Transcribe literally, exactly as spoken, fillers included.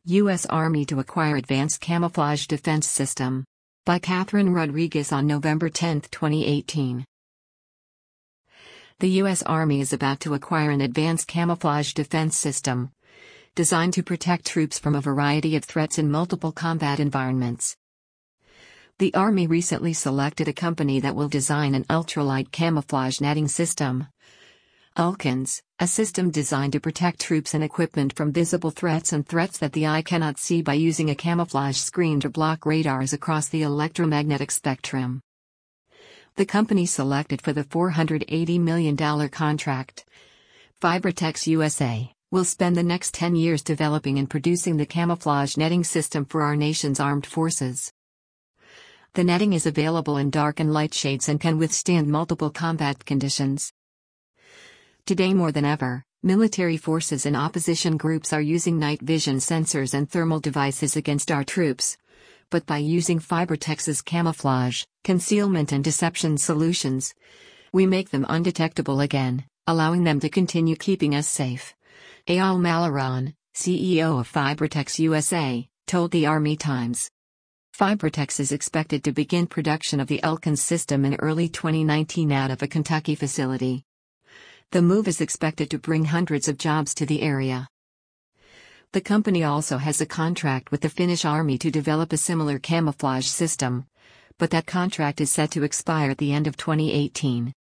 U S Army to acquire Advanced Camouflage Defense System. By Catherine Rodriguez on November tenth, twenty eighteen. The U S Army is about to acquire an advanced camouflage defense system designed to protect troops from a variety of threats in multiple combat environments. The Army recently selected a company that will design an ultralight camouflage netting system. Ulkans, a system designed to protect troops and equipment from visible threats and threats that the eye cannot see by using a camouflage screen to block radars across the electromagnetic spectrum. The company selected for the four hundred eighty million dollars contract, Fibrotex U S A, will spend the next ten years developing and producing the camouflage netting system for our nation's armed forces. The netting is available in dark and light shades and can withstand multiple combat conditions. Today more than ever, military forces and opposition groups are using night vision sensors and thermal devices against our troops. But by using Fibrotex's camouflage, concealment and deception solutions, we make them undetectable again, allowing them to continue keeping us safe. Eyal Malaron, C E O of Fibrotex U S A, told the Army Times. Fibrotex is expected to begin production of the Ulkans system in early twenty nineteen out of a Kentucky facility. The move is expected to bring hundreds of jobs to the area. The company also has a contract with the Finnish Army to develop a similar camouflage system, but that contract is set to expire at the end of twenty eighteen.